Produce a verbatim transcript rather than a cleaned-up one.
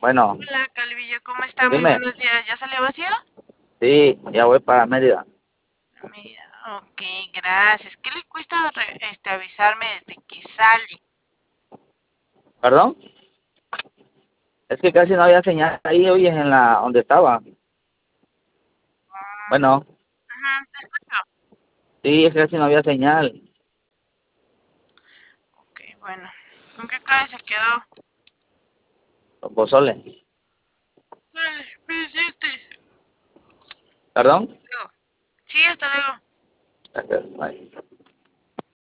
Bueno, Hola, Calvillo, ¿cómo está? Muy dime. buenos días. ¿Ya salió vacío? Sí, ya voy para Mérida. Mira, ok, gracias. ¿Qué le cuesta re- este, avisarme desde que sale? ¿Perdón? Es que casi no había señal ahí, oye, en la donde estaba. Bueno, Ajá, te escucho. sí, es que casi no había señal. Ok, bueno. ¿Con qué cara se quedó? Los pozoles. Vale, presente. ¿Perdón? Luego. Sí, hasta luego. Gracias, bye.